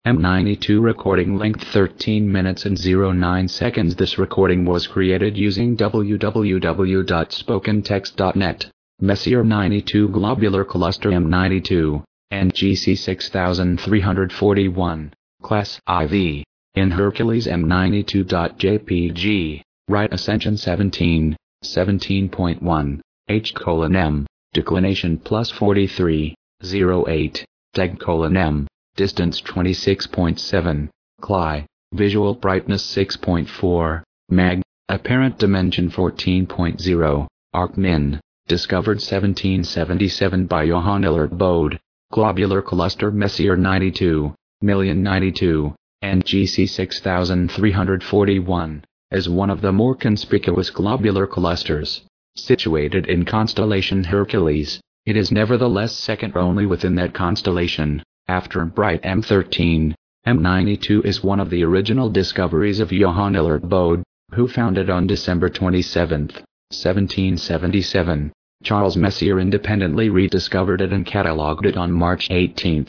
M92 recording length 13 minutes and 09 seconds. This recording was created using www.spokentext.net. Messier 92 Globular Cluster M92, NGC 6341, Class IV, in Hercules M92.jpg, right ascension 17, 17.1, H:M, declination plus 43, 08, Deg:/M, distance 26.7, Cli, visual brightness 6.4, Meg, apparent dimension 14.0, Arcmin. Discovered 1777 by Johann Elert Bode. Globular cluster Messier 92, M92, NGC 6341, is one of the more conspicuous globular clusters. Situated in constellation Hercules, it is nevertheless second only within that constellation, after bright M13. M92 is one of the original discoveries of Johann Elert Bode, who found it on December 27, 1777. Charles Messier independently rediscovered it and catalogued it on March 18,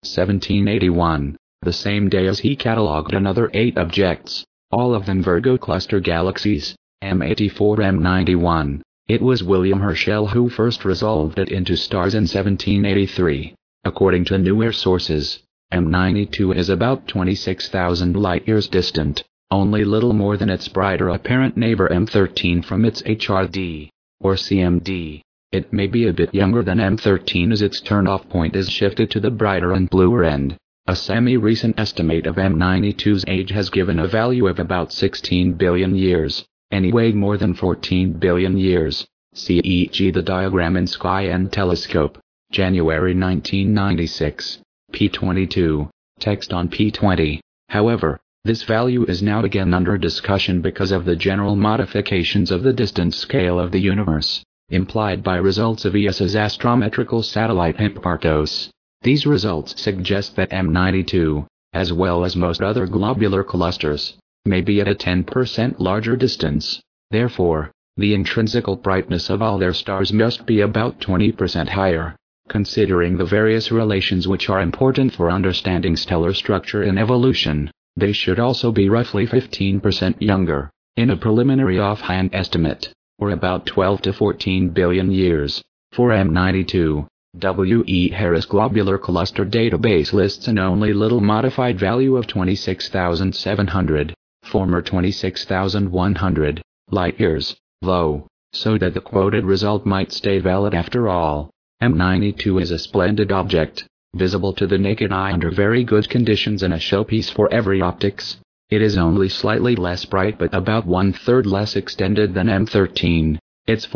1781, the same day as he catalogued another 8 objects, all of them Virgo cluster galaxies, M84 M91. It was William Herschel who first resolved it into stars in 1783. According to newer sources, M92 is about 26,000 light-years distant, only little more than its brighter apparent neighbor M13 from its HRD, or CMD. It may be a bit younger than M13 as its turn-off point is shifted to the brighter and bluer end. A semi-recent estimate of M92's age has given a value of about 16 billion years, anyway more than 14 billion years. See e.g. the diagram in Sky and Telescope, January 1996, P22, text on P20. However, this value is now again under discussion because of the general modifications of the distance scale of the universe, implied by results of ESA's astrometrical satellite Hipparcos. These results suggest that M92, as well as most other globular clusters, may be at a 10% larger distance. Therefore, the intrinsical brightness of all their stars must be about 20% higher. Considering the various relations which are important for understanding stellar structure and evolution, they should also be roughly 15% younger, in a preliminary offhand estimate, or about 12 to 14 billion years. For M92, W. E. Harris Globular Cluster Database lists an only little modified value of 26,700, former 26,100, light-years, though, so that the quoted result might stay valid after all. M92 is a splendid object, visible to the naked eye under very good conditions and a showpiece for every optics. It is only slightly less bright but about 1/3 less extended than M13. Its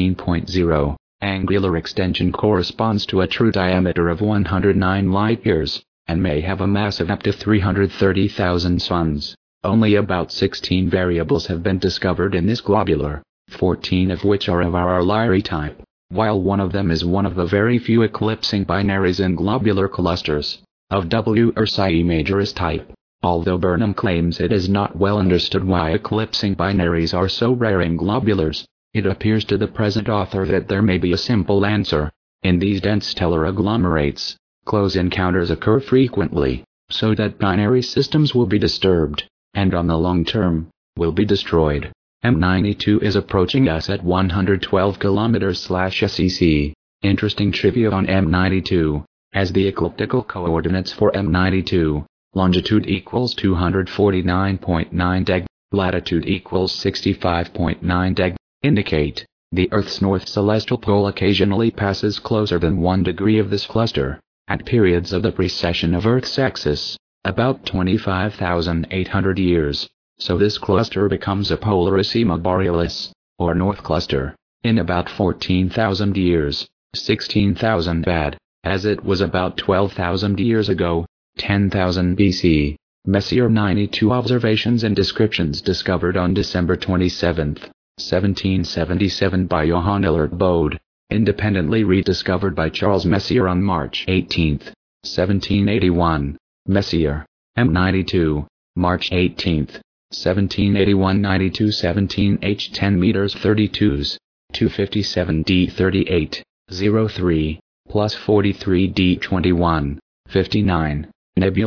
14.0 angular extension corresponds to a true diameter of 109 light-years, and may have a mass of up to 330,000 suns. Only about 16 variables have been discovered in this globular, 14 of which are of our Lyrae type, while one of them is one of the very few eclipsing binaries in globular clusters, of W Ursae Majoris type. Although Burnham claims it is not well understood why eclipsing binaries are so rare in globulars, it appears to the present author that there may be a simple answer. In these dense stellar agglomerates, close encounters occur frequently, so that binary systems will be disturbed, and on the long term, will be destroyed. M92 is approaching us at 112 km/sec. Interesting trivia on M92, as the ecliptical coordinates for M92, longitude equals 249.9 deg, latitude equals 65.9 deg, indicate the Earth's north celestial pole occasionally passes closer than 1 degree of this cluster, at periods of the precession of Earth's axis, about 25,800 years. So this cluster becomes a Polarissima Borealis, or north cluster, in about 14,000 years, 16,000 bad, as it was about 12,000 years ago, 10,000 BC. Messier 92 observations and descriptions discovered on December 27, 1777 by Johann Elert Bode, independently rediscovered by Charles Messier on March 18, 1781. Messier, M92, March 18, 1781 92 17 H 10 meters 32s, 257 D 38, 03, plus 43 D 21, 59. Nebula,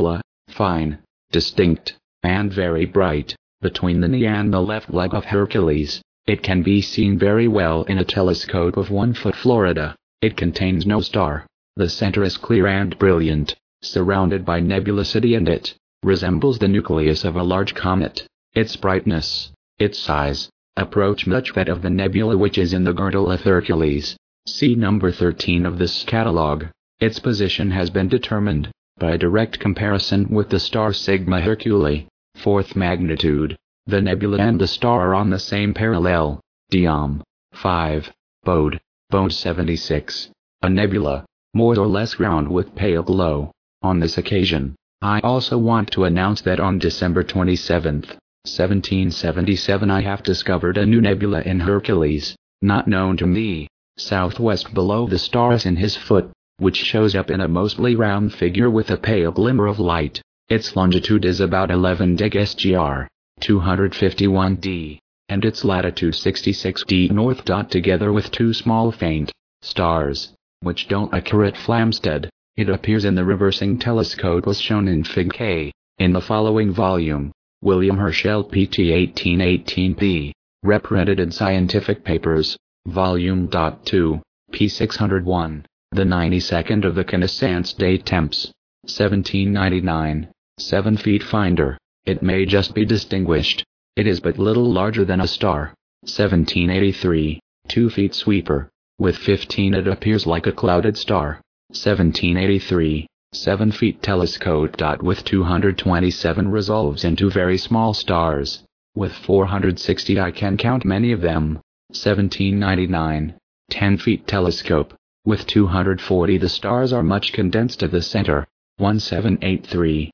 fine, distinct, and very bright, between the knee and the left leg of Hercules. It can be seen very well in a telescope of 1 foot Florida. It contains no star. The center is clear and brilliant, surrounded by nebulosity, and it resembles the nucleus of a large comet. Its brightness, its size, approach much that of the nebula which is in the girdle of Hercules. See number 13 of this catalogue. Its position has been determined by a direct comparison with the star Sigma Hercule, 4th magnitude. The nebula and the star are on the same parallel. Diom. 5. Bode. 76. A nebula, more or less round with pale glow. On this occasion, I also want to announce that on December 27, 1777, I have discovered a new nebula in Hercules, not known to me, southwest below the stars in his foot, which shows up in a mostly round figure with a pale glimmer of light. Its longitude is about 11 deg SGR, 251 d, and its latitude 66 d north. Together with two small faint stars, which don't occur at Flamsteed, it appears in the reversing telescope as shown in Fig. K. In the following volume, William Herschel PT 1818b, reprinted in Scientific Papers, Volume 2, p. 601, the 92nd of the Connaissance des Temps, 1799, 7 feet finder. It may just be distinguished. It is but little larger than a star. 1783, 2 feet sweeper. With 15 it appears like a clouded star. 1783, 7 feet telescope. With 227 resolves into very small stars. With 460 I can count many of them. 1799, 10 feet telescope. With 240 the stars are much condensed at the center. 1783,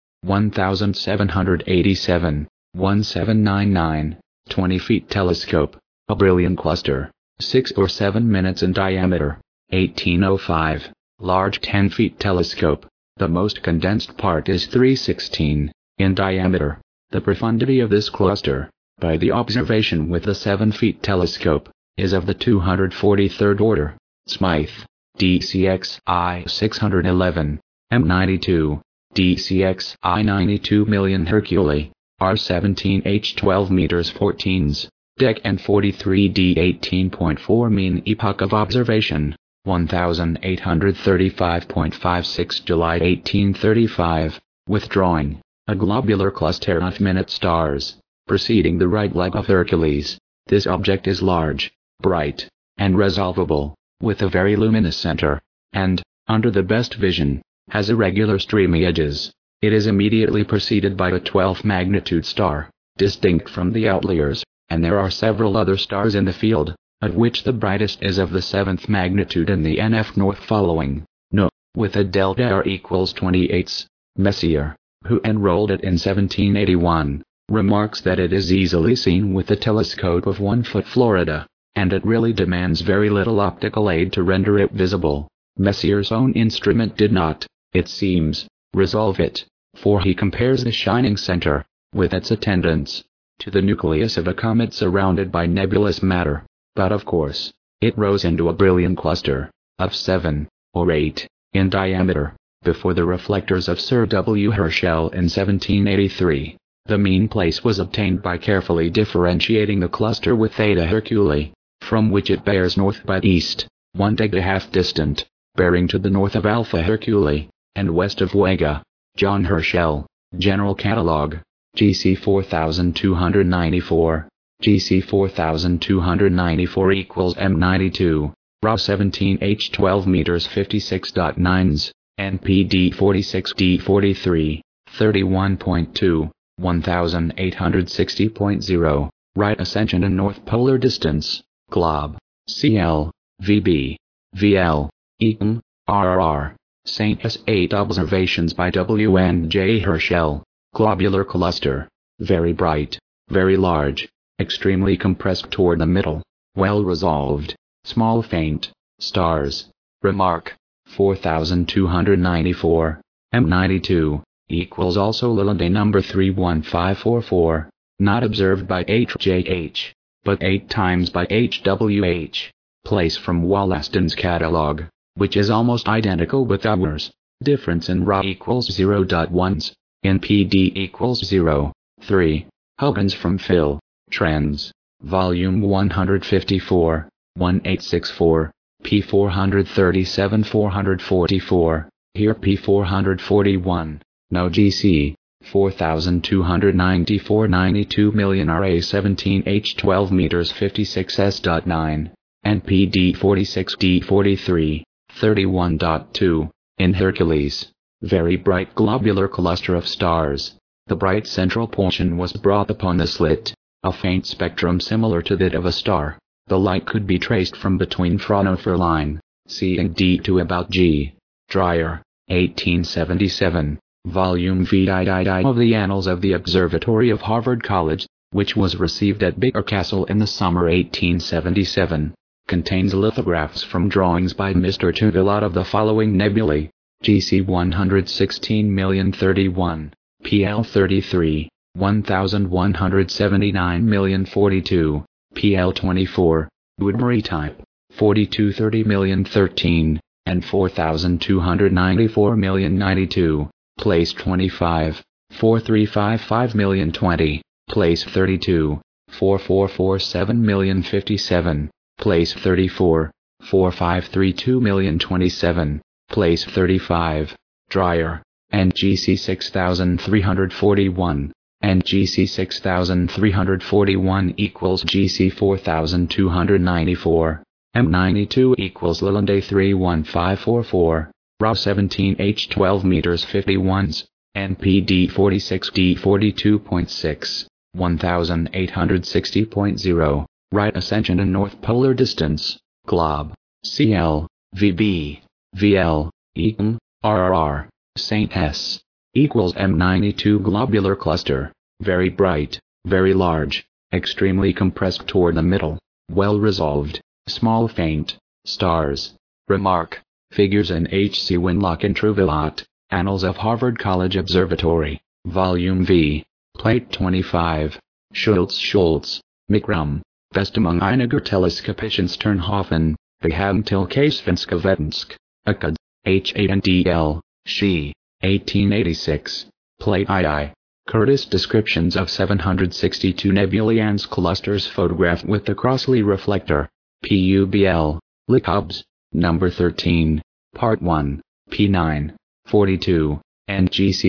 1787, 1799, 20 feet telescope. A brilliant cluster, 6 or 7 minutes in diameter. 1805, large 10 feet telescope. The most condensed part is 316 in diameter. The profundity of this cluster, by the observation with the 7 feet telescope, is of the 243rd order. Smythe, DCX I 611, M92, DCX I 92 million Hercule, R17 H12 meters 14s, Dec and 43 D 18.4 mean epoch of observation, 1835.56 July 1835, withdrawing, a globular cluster of minute stars, preceding the right leg of Hercules. This object is large, bright, and resolvable, with a very luminous center, and, under the best vision, has irregular streamy edges. It is immediately preceded by a 12th magnitude star, distinct from the outliers, and there are several other stars in the field, of which the brightest is of the 7th magnitude in the NF north following. No, with a delta R equals 28. Messier, who enrolled it in 1781, remarks that it is easily seen with the telescope of 1 foot Florida, and it really demands very little optical aid to render it visible. Messier's own instrument did not, it seems, resolve it, for he compares the shining center, with its attendants, to the nucleus of a comet surrounded by nebulous matter. But of course, it rose into a brilliant cluster, of 7, or 8, in diameter, before the reflectors of Sir W. Herschel in 1783. The mean place was obtained by carefully differentiating the cluster with Theta Hercule, from which it bears north by east, 1 deg distant, bearing to the north of Alpha Hercule, and west of Vega. John Herschel, General Catalogue, GC 4294, GC 4294 equals M92, Ra 17 H12 meters 56.9s, NPD 46D43, 31.2, 1860.0, right ascension and north polar distance, Glob, CL, VB, VL, Eaton, RR, St. S8 observations by W.N.J. Herschel, globular cluster, very bright, very large, extremely compressed toward the middle, well resolved, small faint, stars. Remark, 4294, M92, equals also Lilliday number 31544, not observed by HJH, but 8 times by HWH, place from Wollaston's catalogue, which is almost identical with ours. Difference in Ra equals 0.1s. NPD equals 0. 3. Huggins from Phil. Trends. Volume 154. 1864. P437 444. Here P441. No GC. 4294 92 million RA 17 H 12 meters 56 S.9. NPD 46D 43. 31.2. In Hercules. Very bright globular cluster of stars. The bright central portion was brought upon the slit. A faint spectrum similar to that of a star. The light could be traced from between Fraunhofer line, C and D to about G. Dreyer, 1877. Volume VIII of the Annals of the Observatory of Harvard College, which was received at Biggar Castle in the summer 1877. Contains lithographs from drawings by Mr. Tuvelat of the following nebulae. GC 116,031, PL 33, 1179,042, PL 24, Woodbury type, 4230,013, and 4294,092, place 25, 4355,020, place 32, 4447,057, place 34, 4532,027, place 35, Dreyer, NGC 6341, NGC 6341 equals GC 4294, M92 equals Lalonde 31544, Ra 17 H 12 meters 51s, NPD 46D 42.6, 1860.0, right ascension and north polar distance, glob, CL, VB, VL, Eaton, RRR, Saint S, equals M92 globular cluster, very bright, very large, extremely compressed toward the middle, well resolved, small faint, stars. Remark, figures in H.C. Winlock and Trouvelot, Annals of Harvard College Observatory, Volume V, Plate 25, Schultz, McRum, best among einiger Teleskopischen Sternhofen, Behabtil Svenska Akkad, H8NDL, She, 1886, Plate II, Curtis descriptions of 762 nebulae and clusters photographed with the Crossley reflector, PUBL, Licobs, number 13, Part 1, P9, 42, NGC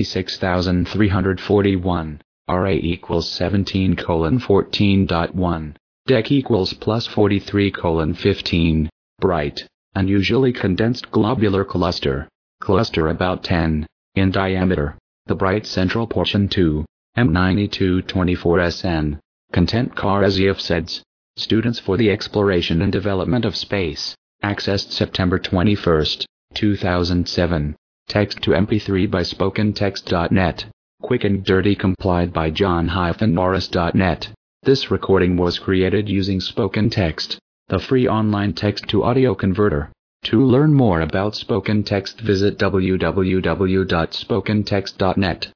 6341, RA equals 17:14.1, Dec equals plus 43:15, bright, unusually condensed globular cluster about 10, in diameter, the bright central portion 2, M9224SN, content Karasyov SEDS, Students for the Exploration and Development of Space, accessed September 21, 2007, text to MP3 by SpokenText.net, quick and dirty complied by John-Norris.net. This recording was created using SpokenText, the free online text-to-audio converter. To learn more about SpokenText, visit www.spokentext.net.